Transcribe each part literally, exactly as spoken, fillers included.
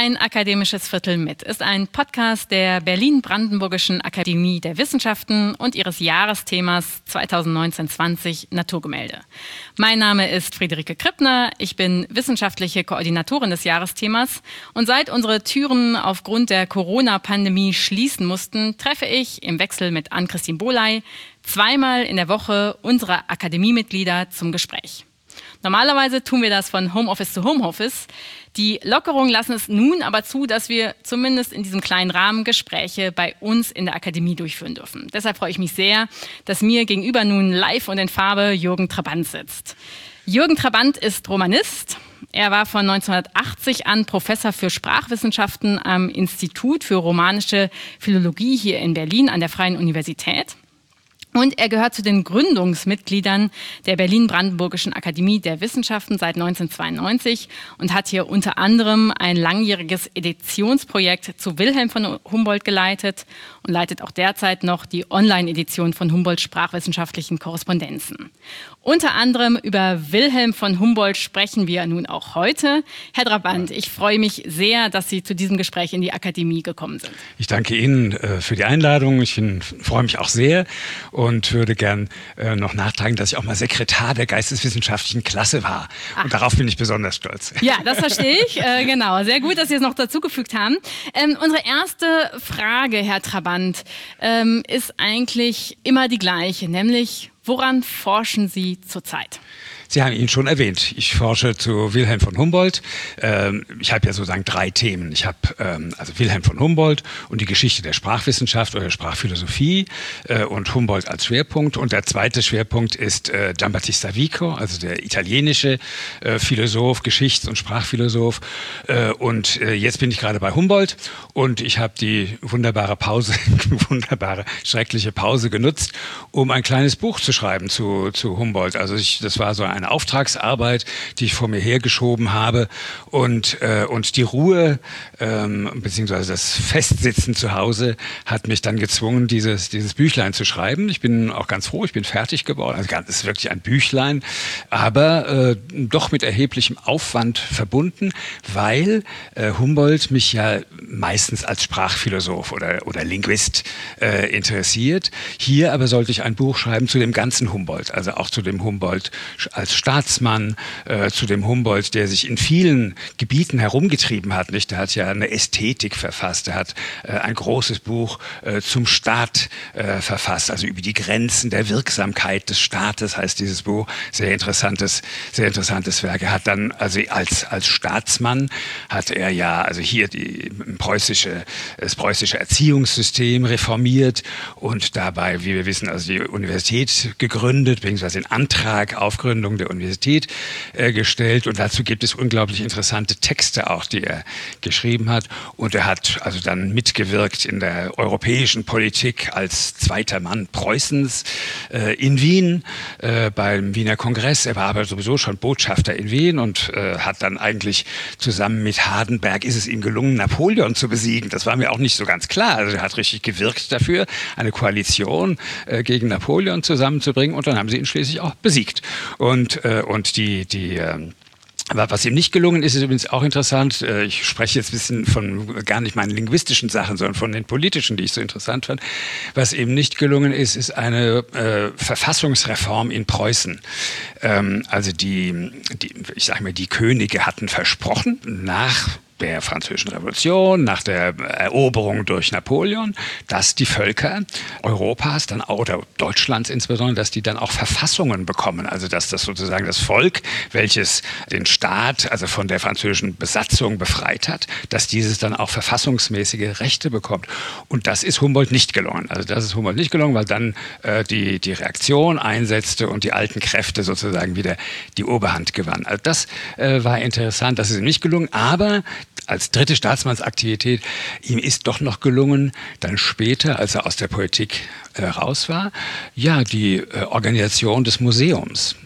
Ein akademisches Viertel mit ist ein Podcast der Berlin-Brandenburgischen Akademie der Wissenschaften und ihres Jahresthemas zwanzig neunzehn zwanzig Naturgemälde. Mein Name ist Friederike Krippner, ich bin wissenschaftliche Koordinatorin des Jahresthemas und seit unsere Türen aufgrund der Corona-Pandemie schließen mussten, treffe ich im Wechsel mit Ann-Christine Bohley zweimal in der Woche unsere Akademiemitglieder zum Gespräch. Normalerweise tun wir das von Homeoffice zu Homeoffice. Die Lockerungen lassen es nun aber zu, dass wir zumindest in diesem kleinen Rahmen Gespräche bei uns in der Akademie durchführen dürfen. Deshalb freue ich mich sehr, dass mir gegenüber nun live und in Farbe Jürgen Trabant sitzt. Jürgen Trabant ist Romanist. Er war von neunzehnhundertachtzig an Professor für Sprachwissenschaften am Institut für romanische Philologie hier in Berlin an der Freien Universität. Und er gehört zu den Gründungsmitgliedern der Berlin-Brandenburgischen Akademie der Wissenschaften seit neunzehnhundertzweiundneunzig und hat hier unter anderem ein langjähriges Editionsprojekt zu Wilhelm von Humboldt geleitet und leitet auch derzeit noch die Online-Edition von Humboldts sprachwissenschaftlichen Korrespondenzen. Unter anderem über Wilhelm von Humboldt sprechen wir nun auch heute. Herr Trabant, ich freue mich sehr, dass Sie zu diesem Gespräch in die Akademie gekommen sind. Ich danke Ihnen äh, für die Einladung. Ich bin, freue mich auch sehr und würde gern äh, noch nachtragen, dass ich auch mal Sekretär der geisteswissenschaftlichen Klasse war. Ach. Und darauf bin ich besonders stolz. Ja, das verstehe ich. Äh, genau, sehr gut, dass Sie es noch dazugefügt haben. Ähm, unsere erste Frage, Herr Trabant, ähm, ist eigentlich immer die gleiche, nämlich: Woran forschen Sie zurzeit? Sie haben ihn schon erwähnt. Ich forsche zu Wilhelm von Humboldt. Ähm, ich habe ja sozusagen drei Themen. Ich habe ähm, also Wilhelm von Humboldt und die Geschichte der Sprachwissenschaft oder Sprachphilosophie äh, und Humboldt als Schwerpunkt. Und der zweite Schwerpunkt ist äh, Giambattista Vico, also der italienische äh, Philosoph, Geschichts- und Sprachphilosoph. Äh, und äh, jetzt bin ich gerade bei Humboldt und ich habe die wunderbare Pause, wunderbare, schreckliche Pause genutzt, um ein kleines Buch zu schreiben zu, zu Humboldt. Also ich, das war so ein eine Auftragsarbeit, die ich vor mir hergeschoben habe und, äh, und die Ruhe ähm, beziehungsweise das Festsitzen zu Hause hat mich dann gezwungen, dieses, dieses Büchlein zu schreiben. Ich bin auch ganz froh, ich bin fertig geworden. Also es ist wirklich ein Büchlein, aber äh, doch mit erheblichem Aufwand verbunden, weil äh, Humboldt mich ja meistens als Sprachphilosoph oder, oder Linguist äh, interessiert. Hier aber sollte ich ein Buch schreiben zu dem ganzen Humboldt, also auch zu dem Humboldt als Staatsmann, äh, zu dem Humboldt, der sich in vielen Gebieten herumgetrieben hat. Nicht? Der hat ja eine Ästhetik verfasst, er hat äh, ein großes Buch äh, zum Staat äh, verfasst, also über die Grenzen der Wirksamkeit des Staates heißt dieses Buch. Sehr interessantes, sehr interessantes Werk. Er hat dann, also als, als Staatsmann hat er ja, also hier die preußische, das preußische Erziehungssystem reformiert und dabei, wie wir wissen, also die Universität gegründet, beziehungsweise den Antrag auf Gründung der Universität äh, gestellt und dazu gibt es unglaublich interessante Texte auch, die er geschrieben hat und er hat also dann mitgewirkt in der europäischen Politik als zweiter Mann Preußens äh, in Wien äh, beim Wiener Kongress. Er war aber sowieso schon Botschafter in Wien und äh, hat dann eigentlich zusammen mit Hardenberg ist es ihm gelungen, Napoleon zu besiegen. Das war mir auch nicht so ganz klar. Also er hat richtig gewirkt dafür, eine Koalition äh, gegen Napoleon zusammenzubringen und dann haben sie ihn schließlich auch besiegt. Und, äh, und die, die ähm, was ihm nicht gelungen ist, ist übrigens auch interessant. Ich spreche jetzt ein bisschen von gar nicht meinen linguistischen Sachen, sondern von den politischen, die ich so interessant fand. Was ihm nicht gelungen ist, ist eine äh, Verfassungsreform in Preußen. Ähm, also die, die, ich sage mal, die Könige hatten versprochen, nach der Französischen Revolution, nach der Eroberung durch Napoleon, dass die Völker Europas dann auch, oder Deutschlands insbesondere, dass die dann auch Verfassungen bekommen. Also dass das sozusagen das Volk, welches den Staat also von der französischen Besatzung befreit hat, dass dieses dann auch verfassungsmäßige Rechte bekommt. Und das ist Humboldt nicht gelungen. Also das ist Humboldt nicht gelungen, weil dann äh, die, die Reaktion einsetzte und die alten Kräfte sozusagen wieder die Oberhand gewannen. Also das äh, war interessant, das ist ihm nicht gelungen, aber als dritte Staatsmannsaktivität, ihm ist doch noch gelungen, dann später, als er aus der Politik äh, raus war, ja, die äh, Organisation des Museums.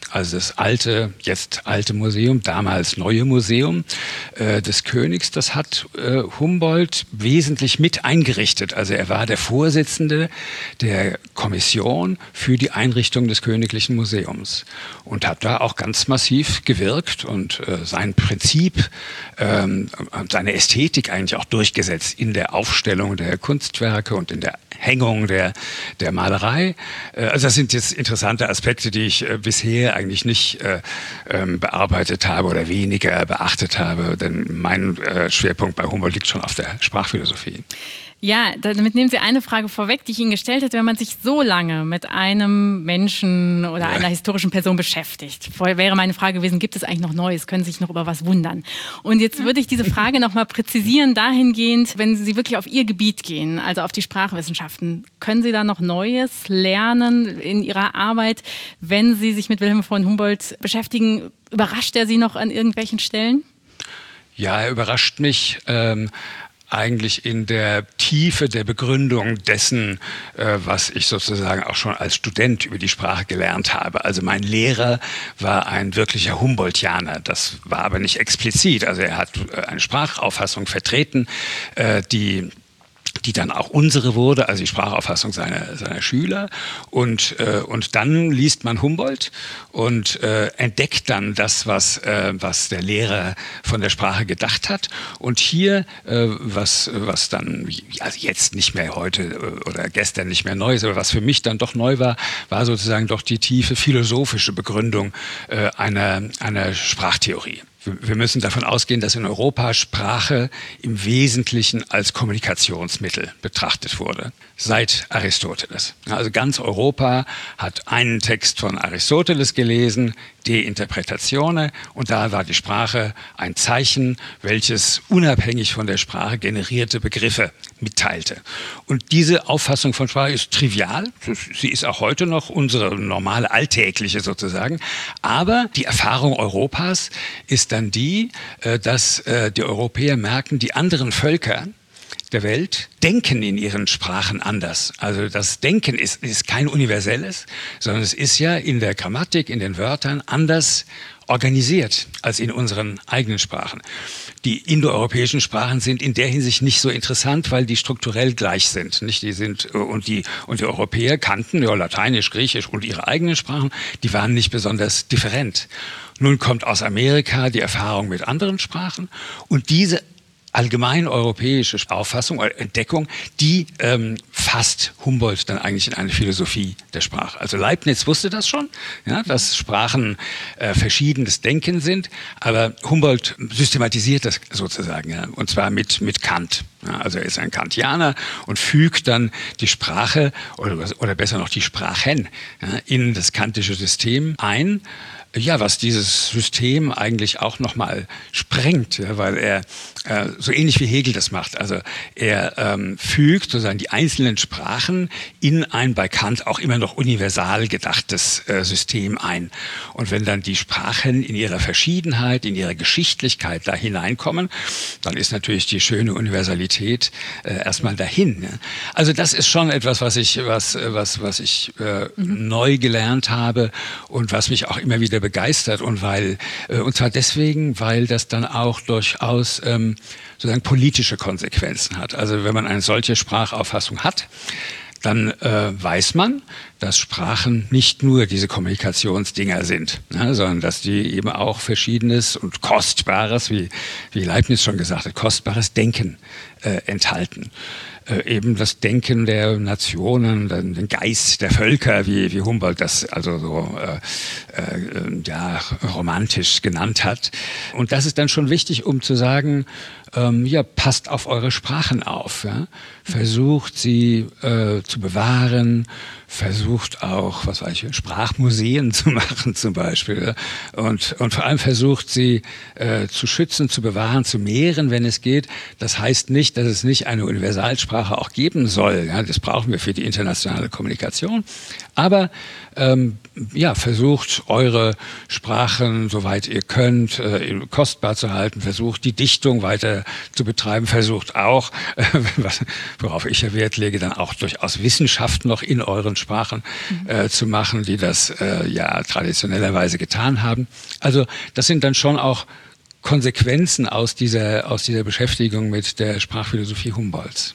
also das alte, jetzt alte Museum, damals neue Museum äh, des Königs, das hat äh, Humboldt wesentlich mit eingerichtet. Also er war der Vorsitzende der Kommission für die Einrichtung des Königlichen Museums und hat da auch ganz massiv gewirkt und äh, sein Prinzip ähm, und seine Ästhetik eigentlich auch durchgesetzt in der Aufstellung der Kunstwerke und in der Hängung der, der Malerei. Äh, also das sind jetzt interessante Aspekte, die ich äh, bisher eigentlich nicht äh, ähm, bearbeitet habe oder weniger beachtet habe, denn mein äh, Schwerpunkt bei Humboldt liegt schon auf der Sprachphilosophie. Ja, damit nehmen Sie eine Frage vorweg, die ich Ihnen gestellt hätte. Wenn man sich so lange mit einem Menschen oder ja. einer historischen Person beschäftigt, wäre meine Frage gewesen, gibt es eigentlich noch Neues? Können Sie sich noch über was wundern? Und jetzt würde ich diese Frage noch mal präzisieren dahingehend, wenn Sie wirklich auf Ihr Gebiet gehen, also auf die Sprachwissenschaften, können Sie da noch Neues lernen in Ihrer Arbeit, wenn Sie sich mit Wilhelm von Humboldt beschäftigen? Überrascht er Sie noch an irgendwelchen Stellen? Ja, er überrascht mich ähm eigentlich in der Tiefe der Begründung dessen, äh, was ich sozusagen auch schon als Student über die Sprache gelernt habe. Also mein Lehrer war ein wirklicher Humboldtianer. Das war aber nicht explizit. Also er hat äh, eine Sprachauffassung vertreten, äh, die die dann auch unsere wurde, also die Sprachauffassung seiner, seiner Schüler. Und, äh, und dann liest man Humboldt und äh, entdeckt dann das, was, äh, was der Lehrer von der Sprache gedacht hat. Und hier, äh, was, was dann also jetzt nicht mehr heute oder gestern nicht mehr neu ist, aber was für mich dann doch neu war, war sozusagen doch die tiefe philosophische Begründung äh, einer, einer Sprachtheorie. Wir müssen davon ausgehen, dass in Europa Sprache im Wesentlichen als Kommunikationsmittel betrachtet wurde, seit Aristoteles. Also ganz Europa hat einen Text von Aristoteles gelesen, De Interpretatione, und da war die Sprache ein Zeichen, welches unabhängig von der Sprache generierte Begriffe mitteilte. Und diese Auffassung von Sprache ist trivial, sie ist auch heute noch unsere normale, alltägliche sozusagen, aber die Erfahrung Europas ist dann die, dass die Europäer merken, die anderen Völker der Welt denken in ihren Sprachen anders. Also das Denken ist, ist kein universelles, sondern es ist ja in der Grammatik, in den Wörtern anders organisiert als in unseren eigenen Sprachen. Die indoeuropäischen Sprachen sind in der Hinsicht nicht so interessant, weil die strukturell gleich sind. Nicht? Die sind und die und die Europäer kannten ja Lateinisch, Griechisch und ihre eigenen Sprachen. Die waren nicht besonders different. Nun kommt aus Amerika die Erfahrung mit anderen Sprachen und diese allgemein europäische Auffassung oder Entdeckung, die ähm, fasst Humboldt dann eigentlich in eine Philosophie der Sprache. Also Leibniz wusste das schon, ja, dass Sprachen äh, verschiedenes Denken sind, aber Humboldt systematisiert das sozusagen, ja, und zwar mit, mit Kant. Ja, also er ist ein Kantianer und fügt dann die Sprache oder, oder besser noch die Sprachen ja, in das kantische System ein. Ja, was dieses System eigentlich auch nochmal sprengt, ja, weil er äh, so ähnlich wie Hegel das macht. Also er ähm, fügt sozusagen die einzelnen Sprachen in ein bei Kant auch immer noch universal gedachtes äh, System ein. Und wenn dann die Sprachen in ihrer Verschiedenheit, in ihrer Geschichtlichkeit da hineinkommen, dann ist natürlich die schöne Universalität äh, erstmal dahin. Ja. Also das ist schon etwas, was ich, was, was, was ich äh, mhm. neu gelernt habe und was mich auch immer wieder begeistert und weil äh, und zwar deswegen, weil das dann auch durchaus ähm, sozusagen politische Konsequenzen hat. Also wenn man eine solche Sprachauffassung hat, dann äh, weiß man, dass Sprachen nicht nur diese Kommunikationsdinger sind, ne, sondern dass die eben auch verschiedenes und Kostbares, wie, wie Leibniz schon gesagt hat, kostbares Denken äh, enthalten. Äh, eben das Denken der Nationen, den Geist der Völker, wie, wie Humboldt das also so äh, äh, ja, romantisch genannt hat. Und das ist dann schon wichtig, um zu sagen, ähm, ja, passt auf eure Sprachen auf. Ja? Versucht sie äh, zu bewahren, versucht auch, was weiß ich, Sprachmuseen zu machen zum Beispiel. Und, und vor allem versucht sie äh, zu schützen, zu bewahren, zu mehren, wenn es geht. Das heißt nicht, dass es nicht eine Universalsprache Sprache auch geben soll. Ja, das brauchen wir für die internationale Kommunikation. Aber ähm, ja, versucht eure Sprachen, soweit ihr könnt, äh, kostbar zu halten. Versucht die Dichtung weiter zu betreiben. Versucht auch, äh, was, worauf ich ja Wert lege, dann auch durchaus Wissenschaft noch in euren Sprachen äh, zu machen, die das äh, ja traditionellerweise getan haben. Also das sind dann schon auch Konsequenzen aus dieser, aus dieser Beschäftigung mit der Sprachphilosophie Humboldts.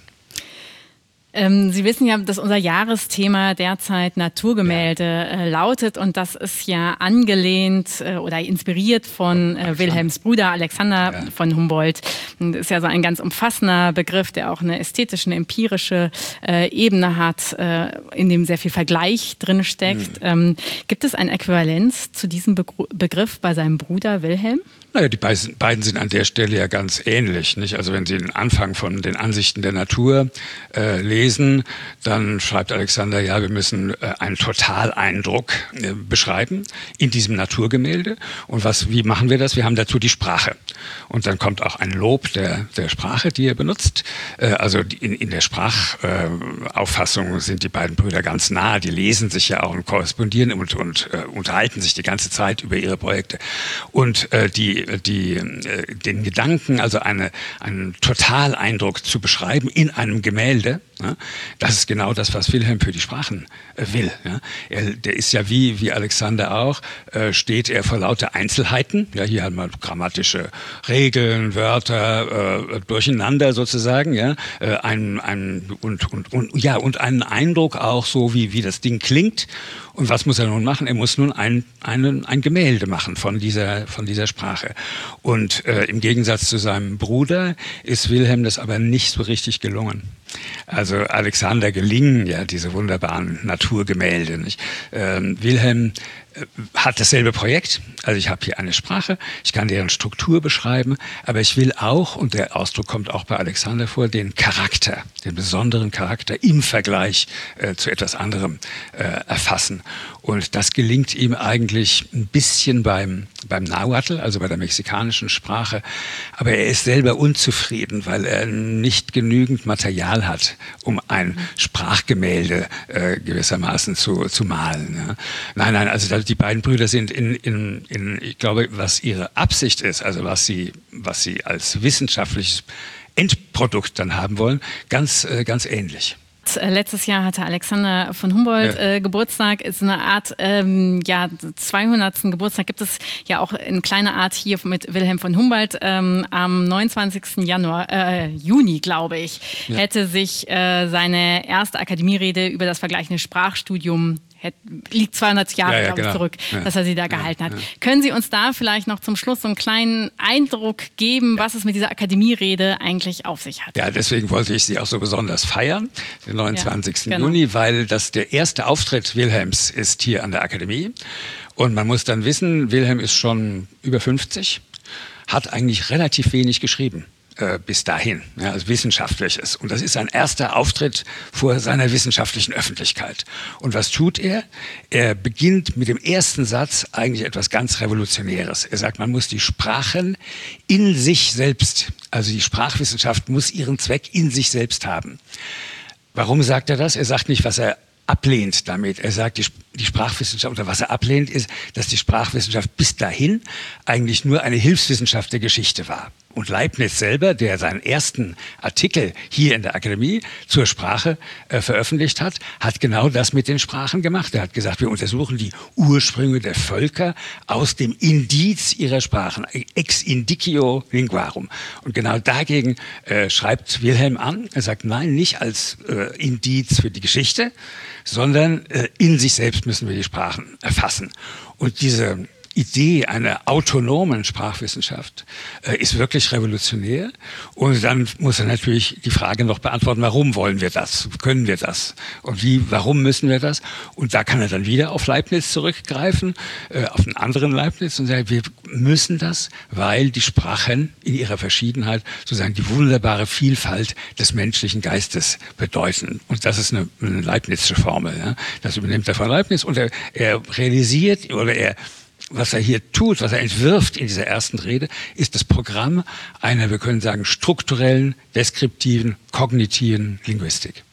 Ähm, Sie wissen ja, dass unser Jahresthema derzeit Naturgemälde äh, lautet und das ist ja angelehnt äh, oder inspiriert von äh, Wilhelms Bruder Alexander ja. von Humboldt. Das ist ja so ein ganz umfassender Begriff, der auch eine ästhetische, eine empirische äh, Ebene hat, äh, in dem sehr viel Vergleich drin steckt. Mhm. Ähm, gibt es eine Äquivalenz zu diesem Be- Begriff bei seinem Bruder Wilhelm? Naja, die beiden sind an der Stelle ja ganz ähnlich, nicht? Also wenn Sie den Anfang von den Ansichten der Natur äh, lesen, dann schreibt Alexander, ja, wir müssen äh, einen Totaleindruck äh, beschreiben in diesem Naturgemälde. Und was, wie machen wir das? Wir haben dazu die Sprache. Und dann kommt auch ein Lob der, der Sprache, die er benutzt. Äh, also in, in der Sprachauffassung äh, sind die beiden Brüder ganz nah. Die lesen sich ja auch und korrespondieren und, und äh, unterhalten sich die ganze Zeit über ihre Projekte. Und äh, die Die, den Gedanken, also eine, einen Totaleindruck zu beschreiben in einem Gemälde, ja, das ist genau das, was Wilhelm für die Sprachen äh, will. Ja. Er, der ist ja wie, wie Alexander auch, äh, steht er vor lauter Einzelheiten. Ja, hier haben wir grammatische Regeln, Wörter, äh, durcheinander sozusagen, ja, äh, ein, ein, und, und, und, ja, und einen Eindruck auch so, wie, wie das Ding klingt. Und was muss er nun machen? Er muss nun ein, ein, ein Gemälde machen von dieser, von dieser Sprache. Und äh, im Gegensatz zu seinem Bruder ist Wilhelm das aber nicht so richtig gelungen. Also Alexander gelingen ja diese wunderbaren Naturgemälde, nicht? Ähm, Wilhelm äh, hat dasselbe Projekt. Also ich habe hier eine Sprache, ich kann deren Struktur beschreiben, aber ich will auch, und der Ausdruck kommt auch bei Alexander vor, den Charakter, den besonderen Charakter im Vergleich äh, zu etwas anderem äh, erfassen. Und das gelingt ihm eigentlich ein bisschen beim, beim Nahuatl, also bei der mexikanischen Sprache. Aber er ist selber unzufrieden, weil er nicht genügend Material hat, um ein Sprachgemälde äh, gewissermaßen zu, zu malen. Ja. Nein, nein, also die beiden Brüder sind in, in, in, ich glaube, was ihre Absicht ist, also was sie, was sie als wissenschaftliches Endprodukt dann haben wollen, ganz, äh, ganz ähnlich. Letztes Jahr hatte Alexander von Humboldt ja. äh, Geburtstag, ist eine Art ähm, ja, zweihundertsten Geburtstag, gibt es ja auch in kleiner Art hier mit Wilhelm von Humboldt. Ähm, am neunundzwanzigsten Januar, äh, Juni, glaube ich, ja. hätte sich äh, seine erste Akademierede über das vergleichende Sprachstudium liegt zweihundert Jahre, ja, ja, glaube ich, genau. zurück, ja. dass er sie da gehalten hat. Ja, ja. Können Sie uns da vielleicht noch zum Schluss so einen kleinen Eindruck geben, was es mit dieser Akademierede eigentlich auf sich hat? Ja, deswegen wollte ich sie auch so besonders feiern, den neunundzwanzigsten Ja, genau. Juni, weil das der erste Auftritt Wilhelms ist hier an der Akademie. Und man muss dann wissen, Wilhelm ist schon über fünfzig, hat eigentlich relativ wenig geschrieben. Bis dahin, ja, also wissenschaftliches. Und das ist sein erster Auftritt vor seiner wissenschaftlichen Öffentlichkeit. Und was tut er? Er beginnt mit dem ersten Satz eigentlich etwas ganz Revolutionäres. Er sagt, man muss die Sprachen in sich selbst, also die Sprachwissenschaft muss ihren Zweck in sich selbst haben. Warum sagt er das? Er sagt nicht, was er ablehnt damit. Er sagt, die, die Sprachwissenschaft, oder was er ablehnt, ist, dass die Sprachwissenschaft bis dahin eigentlich nur eine Hilfswissenschaft der Geschichte war. Und Leibniz selber, der seinen ersten Artikel hier in der Akademie zur Sprache äh, veröffentlicht hat, hat genau das mit den Sprachen gemacht. Er hat gesagt, wir untersuchen die Ursprünge der Völker aus dem Indiz ihrer Sprachen, ex indicio linguarum. Und genau dagegen äh, schreibt Wilhelm an. Er sagt, nein, nicht als äh, Indiz für die Geschichte, sondern äh, in sich selbst müssen wir die Sprachen erfassen. Und diese Idee einer autonomen Sprachwissenschaft äh, ist wirklich revolutionär. Und dann muss er natürlich die Frage noch beantworten, warum wollen wir das? Können wir das? Und wie, warum müssen wir das? Und da kann er dann wieder auf Leibniz zurückgreifen, äh, auf einen anderen Leibniz und sagen, wir müssen das, weil die Sprachen in ihrer Verschiedenheit sozusagen die wunderbare Vielfalt des menschlichen Geistes bedeuten. Und das ist eine, eine Leibnizsche Formel. Ja? Das übernimmt er von Leibniz und er, er realisiert oder er was er hier tut, was er entwirft in dieser ersten Rede, ist das Programm einer, wir können sagen, strukturellen, deskriptiven, kognitiven Linguistik.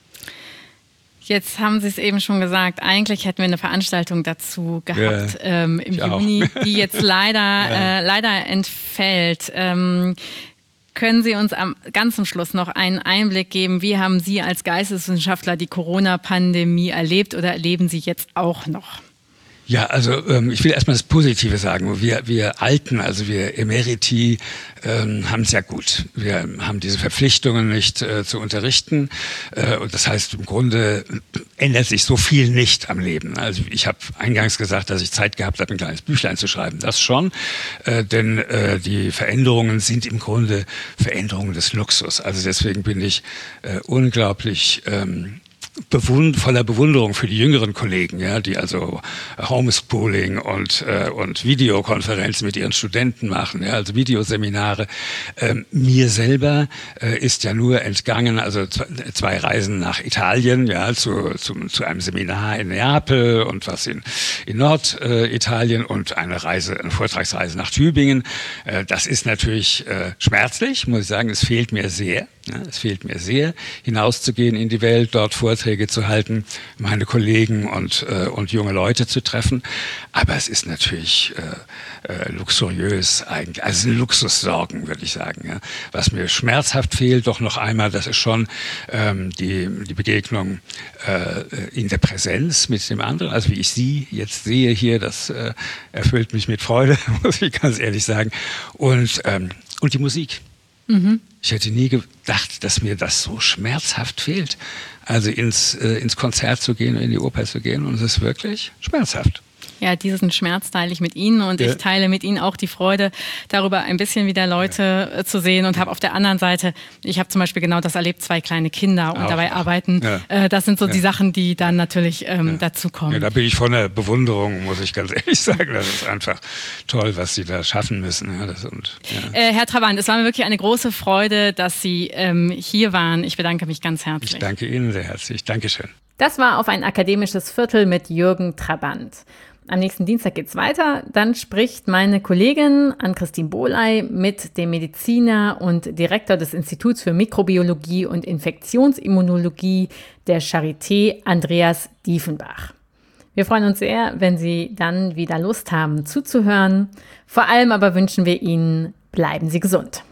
Jetzt haben Sie es eben schon gesagt, eigentlich hätten wir eine Veranstaltung dazu gehabt ja, ähm, im Juni, auch. die jetzt leider, ja. äh, leider entfällt. Ähm, können Sie uns am ganz zum Schluss noch einen Einblick geben, wie haben Sie als Geisteswissenschaftler die Corona-Pandemie erlebt oder erleben Sie jetzt auch noch? Ja, also ähm, ich will erstmal das Positive sagen. Wir, wir Alten, also wir Emeriti, ähm, haben es ja gut. Wir haben diese Verpflichtungen nicht äh, zu unterrichten. Äh, und das heißt, im Grunde ändert sich so viel nicht am Leben. Also ich habe eingangs gesagt, dass ich Zeit gehabt habe, ein kleines Büchlein zu schreiben. Das schon. Äh, denn äh, die Veränderungen sind im Grunde Veränderungen des Luxus. Also deswegen bin ich äh, unglaublich Ähm, Bewund- voller Bewunderung für die jüngeren Kollegen, ja, die also Homeschooling und äh, und Videokonferenzen mit ihren Studenten machen, ja, also Videoseminare. Ähm, mir selber äh, ist ja nur entgangen, also zwei, zwei Reisen nach Italien, ja, zu zu, zu einem Seminar in Neapel und was in in Norditalien und eine Reise, eine Vortragsreise nach Tübingen. Äh, das ist natürlich äh, schmerzlich, muss ich sagen. Es fehlt mir sehr. Ja, es fehlt mir sehr, hinauszugehen in die Welt, dort Vorträge zu halten, meine Kollegen und, äh, und junge Leute zu treffen. Aber es ist natürlich äh, äh, luxuriös eigentlich, also Luxussorgen, würde ich sagen. Ja. Was mir schmerzhaft fehlt, doch noch einmal, das ist schon ähm, die, die Begegnung äh, in der Präsenz mit dem anderen. Also wie ich Sie jetzt sehe hier, das äh, erfüllt mich mit Freude, muss ich ganz ehrlich sagen. Und, ähm, und die Musik. Mhm. Ich hätte nie gedacht, dass mir das so schmerzhaft fehlt, also ins, äh, ins Konzert zu gehen, in die Oper zu gehen. Und es ist wirklich schmerzhaft. Ja, diesen Schmerz teile ich mit Ihnen und ja. ich teile mit Ihnen auch die Freude, darüber ein bisschen wieder Leute ja. zu sehen und habe auf der anderen Seite, ich habe zum Beispiel genau das erlebt, zwei kleine Kinder und auch, dabei arbeiten. Ja. Äh, das sind so ja. die Sachen, die dann natürlich ähm, ja. dazukommen. Ja, da bin ich von der Bewunderung, muss ich ganz ehrlich sagen. Das ist einfach toll, was Sie da schaffen müssen. Ja, das und, ja. äh, Herr Trabant, es war mir wirklich eine große Freude, dass Sie ähm, hier waren. Ich bedanke mich ganz herzlich. Ich danke Ihnen sehr herzlich. Dankeschön. Das war Auf ein akademisches Viertel mit Jürgen Trabant. Am nächsten Dienstag geht's weiter. Dann spricht meine Kollegin Ann-Christine Bohley mit dem Mediziner und Direktor des Instituts für Mikrobiologie und Infektionsimmunologie der Charité, Andreas Diefenbach. Wir freuen uns sehr, wenn Sie dann wieder Lust haben zuzuhören. Vor allem aber wünschen wir Ihnen, bleiben Sie gesund.